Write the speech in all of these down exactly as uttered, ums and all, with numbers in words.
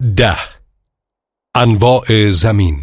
ده. انواع زمین.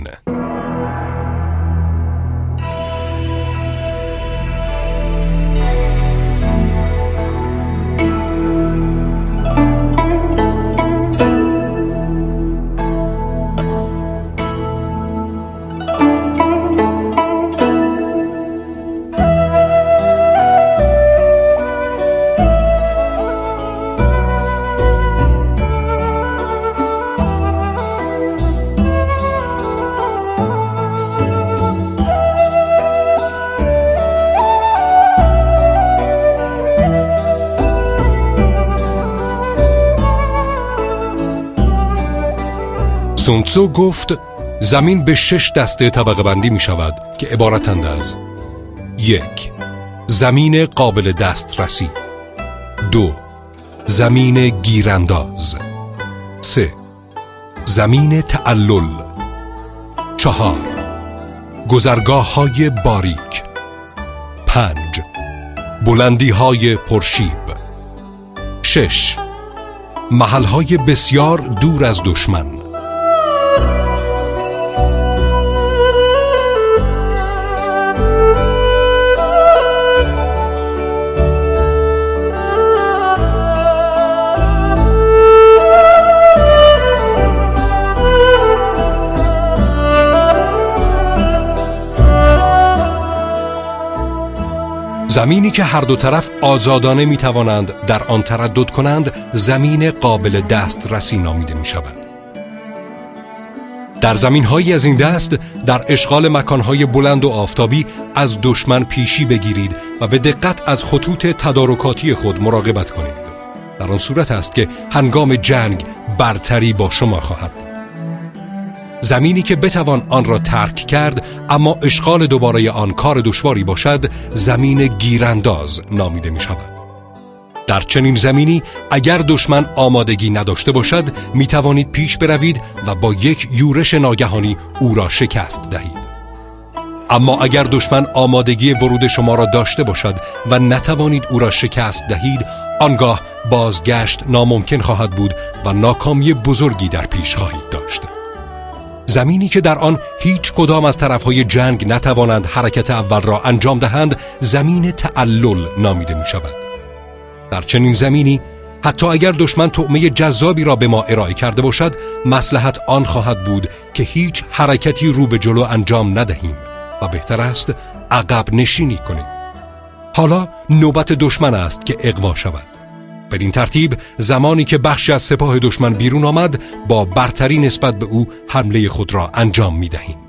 سون تزو گفت زمین به شش دسته طبقه بندی می شود که عبارتند از: یک، زمین قابل دسترسی. دو، زمین گیرانداز. سه، زمین تعلل. چهار، گذرگاه های باریک. پنج، بلندی های پرشیب. شش، محل های بسیار دور از دشمن. زمینی که هر دو طرف آزادانه می توانند در آن تردد کنند زمین قابل دسترسی نامیده می شود. در زمین‌هایی از این دست در اشغال مکان‌های بلند و آفتابی از دشمن پیشی بگیرید و به دقت از خطوط تدارکاتی خود مراقبت کنید. در آن صورت است که هنگام جنگ برتری با شما خواهد بود. زمینی که بتوان آن را ترک کرد اما اشغال دوباره آن کار دشواری باشد زمین گیرانداز نامیده می شود. در چنین زمینی اگر دشمن آمادگی نداشته باشد می توانید پیش بروید و با یک یورش ناگهانی او را شکست دهید. اما اگر دشمن آمادگی ورود شما را داشته باشد و نتوانید او را شکست دهید، آنگاه بازگشت ناممکن خواهد بود و ناکامی بزرگی در پیش خواهید داشت. زمینی که در آن هیچ کدام از طرفهای جنگ نتوانند حرکت اول را انجام دهند زمین تعلل نامیده می شود. در چنین زمینی حتی اگر دشمن طعمه جذابی را به ما ارائه کرده باشد، مصلحت آن خواهد بود که هیچ حرکتی رو به جلو انجام ندهیم و بهتر است عقب نشینی کنیم. حالا نوبت دشمن است که اغوا شود. بدین ترتیب زمانی که بخشی از سپاه دشمن بیرون آمد با برتری نسبت به او حمله خود را انجام می دهیم.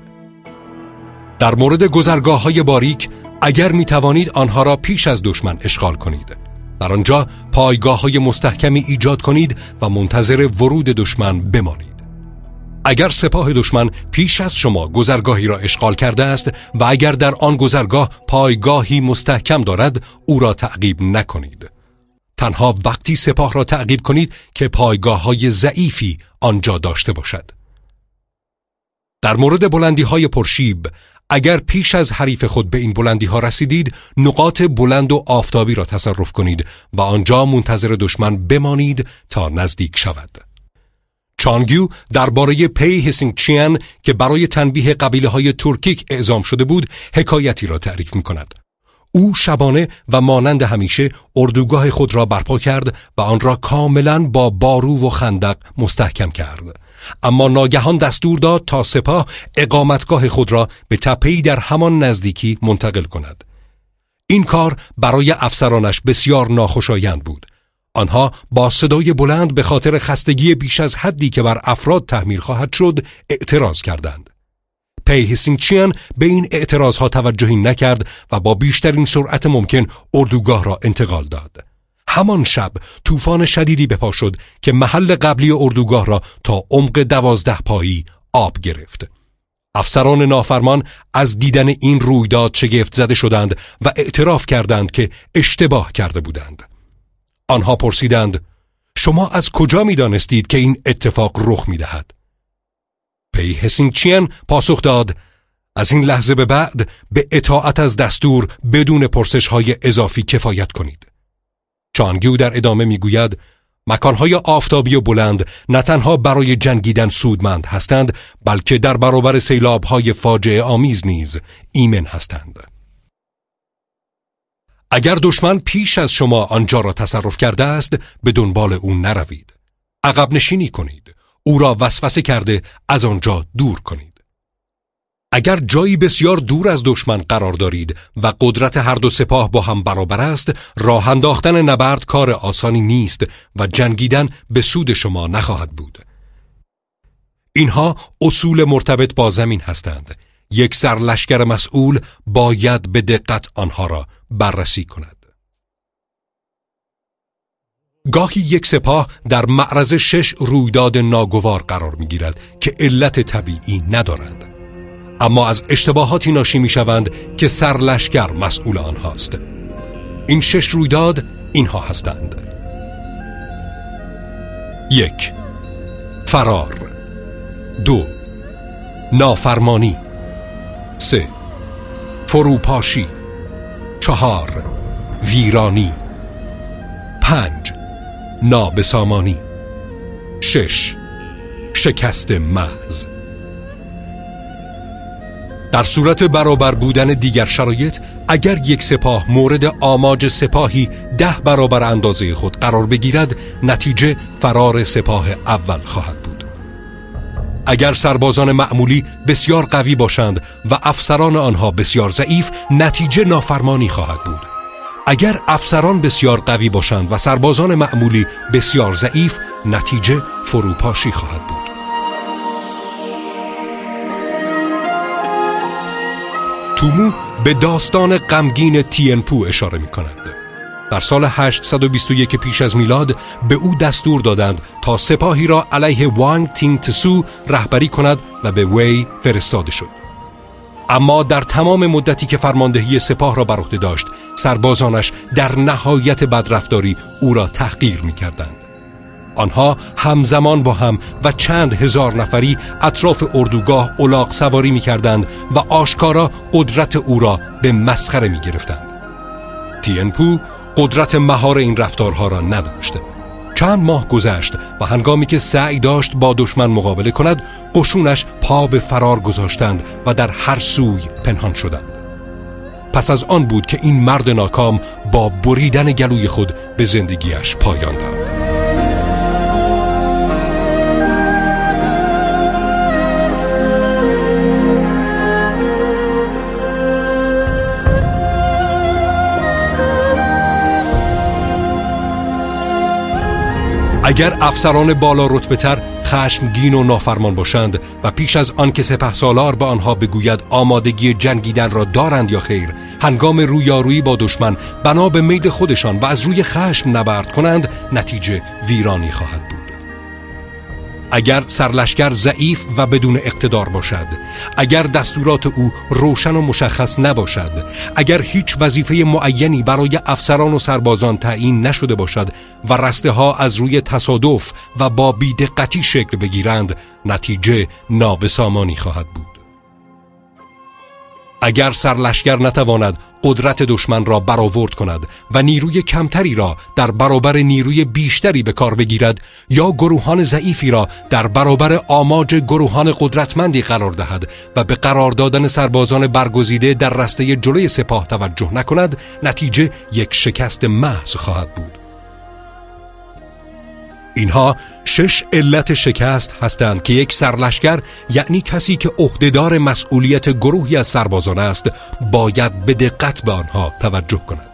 در مورد گذرگاه های باریک اگر می توانید آنها را پیش از دشمن اشغال کنید. در آنجا پایگاه های مستحکمی ایجاد کنید و منتظر ورود دشمن بمانید. اگر سپاه دشمن پیش از شما گذرگاهی را اشغال کرده است و اگر در آن گذرگاه پایگاهی مستحکم دارد او را تعقیب نکنید. تنها وقتی سپاه را تعقیب کنید که پایگاه‌های ضعیفی آنجا داشته باشد. در مورد بلندی‌های پرشیب اگر پیش از حریف خود به این بلندی‌ها رسیدید، نقاط بلند و آفتابی را تصرف کنید و آنجا منتظر دشمن بمانید تا نزدیک شود. چانگیو درباره پی هسینگ چیان که برای تنبیه قبیله‌های ترکیک اعزام شده بود حکایتی را تعریف می‌کند. او شبانه و مانند همیشه اردوگاه خود را برپا کرد و آن را کاملا با بارو و خندق مستحکم کرد. اما ناگهان دستور داد تا سپاه اقامتگاه خود را به تپه‌ای در همان نزدیکی منتقل کند. این کار برای افسرانش بسیار ناخوشایند بود. آنها با صدای بلند به خاطر خستگی بیش از حدی که بر افراد تحمیل خواهد شد اعتراض کردند. پی هسینگ چیان به این اعتراضها توجهی نکرد و با بیشترین سرعت ممکن اردوگاه را انتقال داد. همان شب طوفان شدیدی به پا شد که محل قبلی اردوگاه را تا عمق دوازده پایی آب گرفت. افسران نافرمان از دیدن این رویداد شگفت زده شدند و اعتراف کردند که اشتباه کرده بودند. آنها پرسیدند: شما از کجا می دانستید که این اتفاق رخ می دهد؟ پی هسینگ چیان پاسخ داد: از این لحظه به بعد به اطاعت از دستور بدون پرسش های اضافی کفایت کنید. چانگیو در ادامه می گوید: مکانهای آفتابی و بلند نه تنها برای جنگیدن سودمند هستند، بلکه در برابر سیلاب‌های فاجعه آمیز نیز ایمن هستند. اگر دشمن پیش از شما آنجا را تصرف کرده است، به دنبال او نروید. عقب نشینی کنید. او را وسوسه کرده از آنجا دور کنید. اگر جایی بسیار دور از دشمن قرار دارید و قدرت هر دو سپاه با هم برابر است، راه انداختن نبرد کار آسانی نیست و جنگیدن به سود شما نخواهد بود. اینها اصول مرتبط با زمین هستند. یک سرلشکر مسئول باید به دقت آنها را بررسی کند. گاهی یک سپاه در معرض شش رویداد ناگوار قرار می‌گیرد که علت طبیعی ندارند، اما از اشتباهاتی ناشی می‌شوند که سرلشکر مسئول آنهاست. این شش رویداد اینها هستند: یک، فرار. دو، نافرمانی. سه، فروپاشی. چهار، ویرانی. پنج، نابسامانی. شش، شکست محض. در صورت برابر بودن دیگر شرایط، اگر یک سپاه مورد آماج سپاهی ده برابر اندازه خود قرار بگیرد، نتیجه فرار سپاه اول خواهد بود. اگر سربازان معمولی بسیار قوی باشند و افسران آنها بسیار ضعیف، نتیجه نافرمانی خواهد بود. اگر افسران بسیار قوی باشند و سربازان معمولی بسیار ضعیف، نتیجه فروپاشی خواهد بود. تومو به داستان غمگین تینپو اشاره می کند. در سال هشتصد و بیست و یک پیش از میلاد به او دستور دادند تا سپاهی را علیه وانگ تینگ تسو رهبری کند و به وی فرستاده شد. اما در تمام مدتی که فرماندهی سپاه را بر عهده داشت، سربازانش در نهایت بدرفتاری او را تحقیر می کردند. آنها همزمان با هم و چند هزار نفری اطراف اردوگاه الاغ سواری می کردند و آشکارا قدرت او را به مسخره می گرفتند. تینپو قدرت مهار این رفتارها را نداشت. چند ماه گذشت و هنگامی که سعی داشت با دشمن مقابله کند، قشونش پا به فرار گذاشتند و در هر سوی پنهان شدند. پس از آن بود که این مرد ناکام با بریدن گلوی خود به زندگیش پایان داد. اگر افسران بالا رتبه تر خشمگین و نافرمان باشند و پیش از آن که سپهسالار به آنها بگوید آمادگی جنگیدن را دارند یا خیر، هنگام رویارویی با دشمن بنا به میل خودشان و از روی خشم نبرد کنند، نتیجه ویرانی خواهد بود. اگر سرلشکر ضعیف و بدون اقتدار باشد، اگر دستورات او روشن و مشخص نباشد، اگر هیچ وظیفه معینی برای افسران و سربازان تعیین نشده باشد و رسته ها از روی تصادف و با بی‌دقتی شکل بگیرند، نتیجه نابسامانی خواهد بود. اگر سرلشکر نتواند قدرت دشمن را برآورد کند و نیروی کمتری را در برابر نیروی بیشتری به کار بگیرد یا گروهان ضعیفی را در برابر آماج گروهان قدرتمندی قرار دهد و به قرار دادن سربازان برگزیده در رسته جلوی سپاه توجه نکند، نتیجه یک شکست محض خواهد بود. اینها شش علت شکست هستند که یک سرلشکر، یعنی کسی که عهدهدار مسئولیت گروهی از سربازان است، باید به دقت به آنها توجه کند.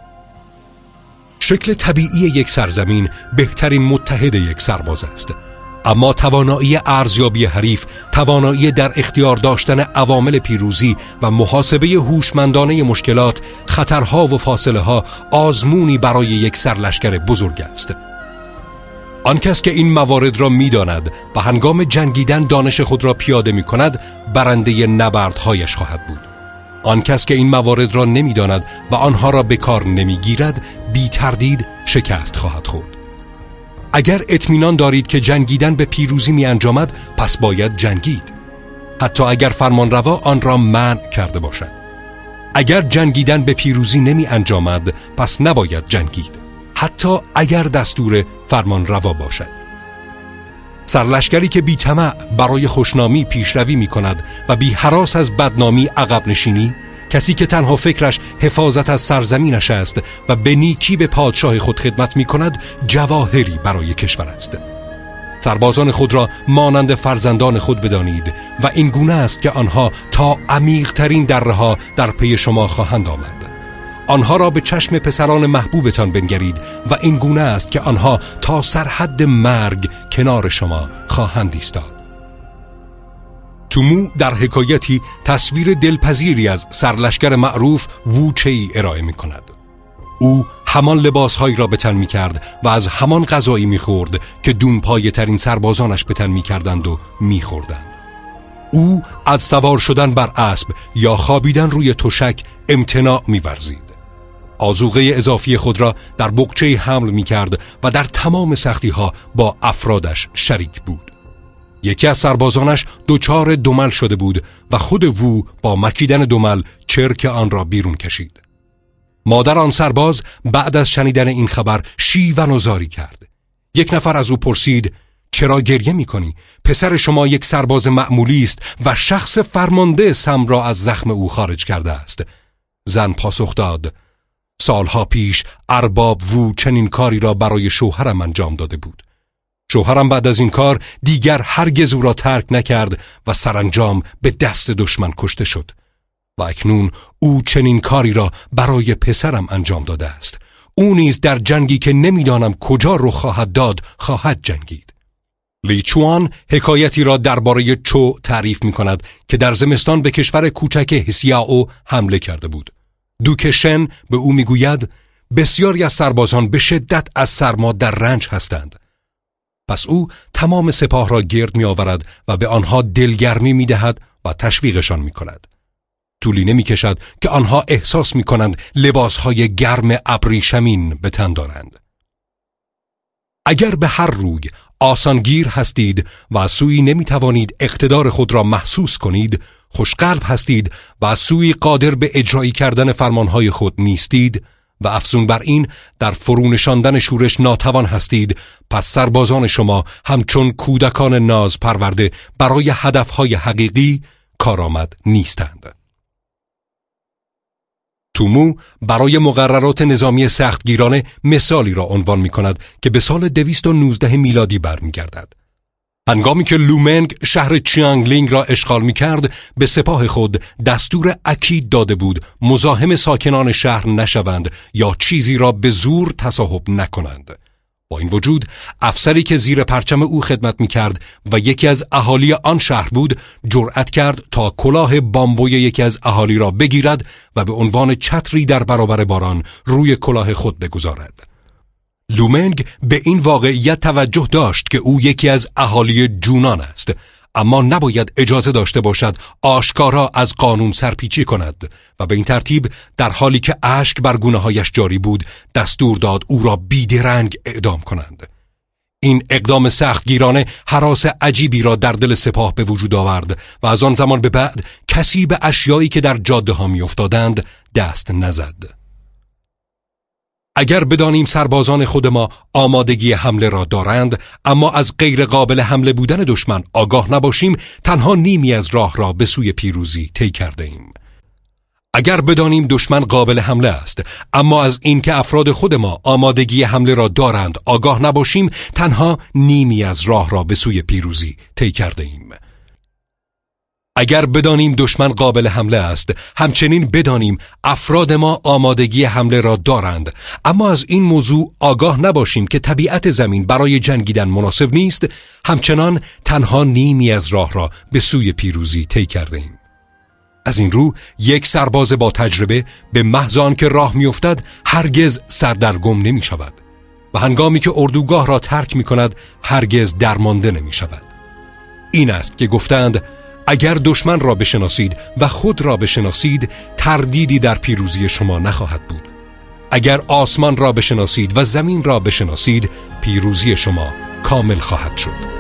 شکل طبیعی یک سرزمین بهترین متحد یک سرباز است، اما توانایی ارزیابی حریف، توانایی در اختیار داشتن عوامل پیروزی و محاسبه هوشمندانه مشکلات، خطرها و فاصله ها آزمونی برای یک سرلشکر بزرگ است. آن کس که این موارد را می داند و هنگام جنگیدن دانش خود را پیاده می کند، برنده نبردهایش خواهد بود. آن کس که این موارد را نمی داند و آنها را به کار نمی گیرد، بی تردید شکست خواهد خورد. اگر اطمینان دارید که جنگیدن به پیروزی می انجامد، پس باید جنگید، حتی اگر فرمانروا آن را منع کرده باشد. اگر جنگیدن به پیروزی نمی انجامد، پس نباید جنگید، حتی اگر دستور فرمان روا باشد. سرلشکری که بی طمع برای خوشنامی پیشروی می کند و بی هراس از بدنامی عقب نشینی، کسی که تنها فکرش حفاظت از سرزمینش است و به نیکی به پادشاه خود خدمت می کند، جواهری برای کشور است. سربازان خود را مانند فرزندان خود بدانید و این گونه است که آنها تا عمیق‌ترین دره‌ها در پی شما خواهند آمد. آنها را به چشم پسران محبوبتان بنگرید و این گونه است که آنها تا سرحد مرگ کنار شما خواهند ایستاد. تومو در حکایتی تصویر دلپذیری از سرلشکر معروف ووچه‌ای ارائه می کند. او همان لباسهایی را به تن می کرد و از همان غذایی می خورد که دونپایه ترین سربازانش به تن می کردند و می خوردند. او از سوار شدن بر اسب یا خوابیدن روی تشک امتناع می ورزید. آذوقه اضافی خود را در بقچه حمل می کرد و در تمام سختی ها با افرادش شریک بود. یکی از سربازانش دچار دمل شده بود و خود وو با مکیدن دمل چرک آن را بیرون کشید. مادر آن سرباز بعد از شنیدن این خبر شیون و زاری کرد. یک نفر از او پرسید: چرا گریه می کنی؟ پسر شما یک سرباز معمولی است و شخص فرمانده سم را از زخم او خارج کرده است. زن پاسخ داد: سالها پیش ارباب وو چنین کاری را برای شوهرم انجام داده بود. شوهرم بعد از این کار دیگر هرگز او را ترک نکرد و سرانجام به دست دشمن کشته شد. و اکنون او چنین کاری را برای پسرم انجام داده است. او نیز در جنگی که نمیدانم کجا رخ خواهد داد خواهد جنگید. لی چوان حکایتی را درباره چو تعریف می کند که در زمستان به کشور کوچک هسیائو حمله کرده بود. دوک شن به او می گوید: بسیاری از سربازان به شدت از سرما در رنج هستند. پس او تمام سپاه را گرد می آورد و به آنها دلگرمی می دهد و تشویقشان می کند. طولی نمی کشد که آنها احساس می کنند لباسهای گرم ابریشمین به تن دارند. اگر به هر روی آسانگیر هستید و از سوی نمی توانید اقتدار خود را محسوس کنید، خوشقلب هستید و از سوی قادر به اجرایی کردن فرمانهای خود نیستید و افزون بر این در فرونشاندن شورش ناتوان هستید، پس سربازان شما همچون کودکان ناز پرورده برای هدفهای حقیقی کارآمد نیستند. تومو برای مقررات نظامی سختگیرانه مثالی را عنوان می کند که به سال دویست و نوزده میلادی برمیگردد. هنگامی که لومنگ شهر چیانگلینگ را اشغال می کرد، به سپاه خود دستور اکید داده بود مزاحم ساکنان شهر نشوند یا چیزی را به زور تصاحب نکنند. با این وجود افسری که زیر پرچم او خدمت می کرد و یکی از اهالی آن شهر بود، جرأت کرد تا کلاه بامبوی یکی از اهالی را بگیرد و به عنوان چتری در برابر باران روی کلاه خود بگذارد. لومنگ به این واقعیت توجه داشت که او یکی از اهالی جونان است، اما نباید اجازه داشته باشد آشکارا از قانون سرپیچی کند و به این ترتیب در حالی که اشک بر گونه‌هایش جاری بود دستور داد او را بیدرنگ اعدام کنند. این اقدام سختگیرانه هراس عجیبی را در دل سپاه به وجود آورد و از آن زمان به بعد کسی به اشیایی که در جاده ها می افتادند دست نزد. اگر بدانیم سربازان خود ما آمادگی حمله را دارند اما از غیر قابل حمله بودن دشمن آگاه نباشیم، تنها نیمی از راه را به سوی پیروزی طی کرده ایم. اگر بدانیم دشمن قابل حمله است اما از این که افراد خود ما آمادگی حمله را دارند آگاه نباشیم، تنها نیمی از راه را به سوی پیروزی طی کرده ایم. اگر بدانیم دشمن قابل حمله است، همچنین بدانیم افراد ما آمادگی حمله را دارند، اما از این موضوع آگاه نباشیم که طبیعت زمین برای جنگیدن مناسب نیست، همچنان تنها نیمی از راه را به سوی پیروزی طی کرده ایم. از این رو یک سرباز با تجربه به محض آنکه راه می‌افتد هرگز سردرگم نمی شود و هنگامی که اردوگاه را ترک می کند هرگز درمانده نمی شود. این است که گفتند اگر دشمن را بشناسید و خود را بشناسید، تردیدی در پیروزی شما نخواهد بود. اگر آسمان را بشناسید و زمین را بشناسید، پیروزی شما کامل خواهد شد.